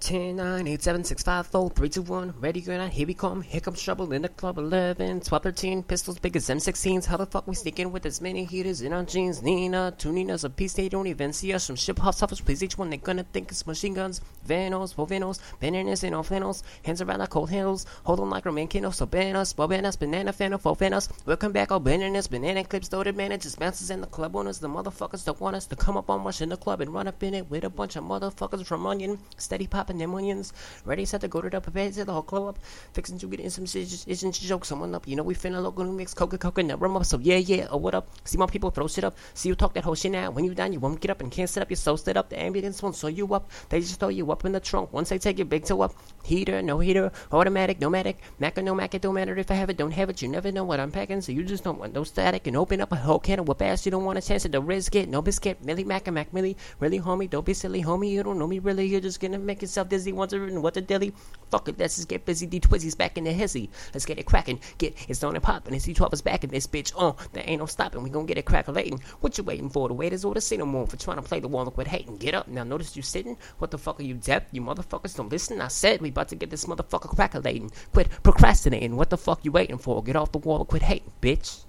10, 9, 8, 7, 6, 5, 4, 3, 2, 1. Ready, good night, here we come. Here comes trouble in the club. 11, 12, 13. Pistols big as M16s. How the fuck we sneaking with as many heaters in our jeans? Nina, two Ninas a piece. They don't even see us from ship house office. Please, each one they gonna think it's machine guns. Vanos, Vovinos, bananas and off flannels. Hands around like cold handles. Hold on like Roman candles. So bananas, bobanas, banana fan of Vovenas. Welcome back, all bananas, banana clips, loaded man. It just bounces in the club owners. The motherfuckers don't want us to come up on us in the club and run up in it with a bunch of motherfuckers from Onion. Steady popping them onions. Ready, set to go to the prepared to the whole club up. Fixing to get in some isn't joke someone up. You know we finna local new mix, coca, and rum up. So yeah, oh what up? See my people throw shit up. See you talk that whole shit now. When you down, you won't get up and can't sit up. You're so stood up. The ambulance won't sew you up. They just throw you up in the trunk. Once they take your big toe up. Heater, no heater. Automatic, no matic. Mac or no Mac, it don't matter if I have it, don't have it. You never know what I'm packing. So you just don't want no static. And open up a whole can of whoop ass. You don't want a chance at the risk it. No biscuit. Millie Mac and Mac Millie. Really homie, don't be silly homie. You don't know me really. You're just gonna make yourself dizzy. Wondering what the dilly. Fuck it, let's just get busy. D Twizzy's back in the hizzy. Let's get it cracking. Get it's on and popping. And C12 is back in this bitch. There ain't no stopping. We gon' get it crackalating. What you waiting for? The waiters or the say no more for trying to play the wall and quit hating. Get up now. Notice you sitting. What the fuck are you deaf? You motherfuckers don't listen. I said we about to get this motherfucker crackalating. Quit procrastinating. What the fuck you waiting for? Get off the wall and quit hating, bitch.